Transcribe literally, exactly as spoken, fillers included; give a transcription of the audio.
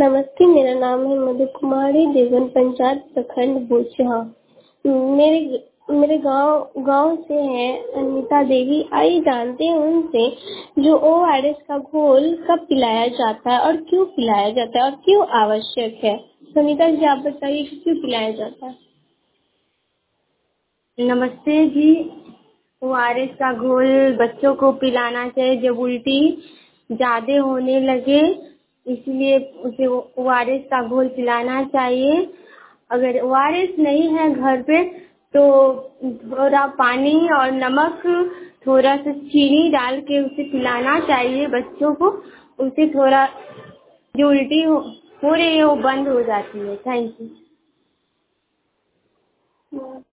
नमस्ते, मेरा नाम है मधु कुमारी, देवन पंचायत प्रखंड बोचहा। मेरे मेरे गांव गांव से है अनीता देवी। आइए जानते हैं उनसे जो ओ आर एस का घोल कब पिलाया जाता है और क्यों पिलाया जाता है और क्यों आवश्यक है। सुनीता जी, आप बताइए कि क्यों पिलाया जाता है। नमस्ते जी। ओ आर एस का घोल बच्चों को पिलाना चाहिए जब उल्टी ज़्यादा होने लगे, इसलिए उसे ओ आर एस का घोल पिलाना चाहिए। अगर ओ आर एस नहीं है घर पे तो थोड़ा पानी और नमक, थोड़ा सा चीनी डाल के उसे पिलाना चाहिए बच्चों को। उसे थोड़ा जो उल्टी हो हो रही है वो बंद हो जाती है। Thank you.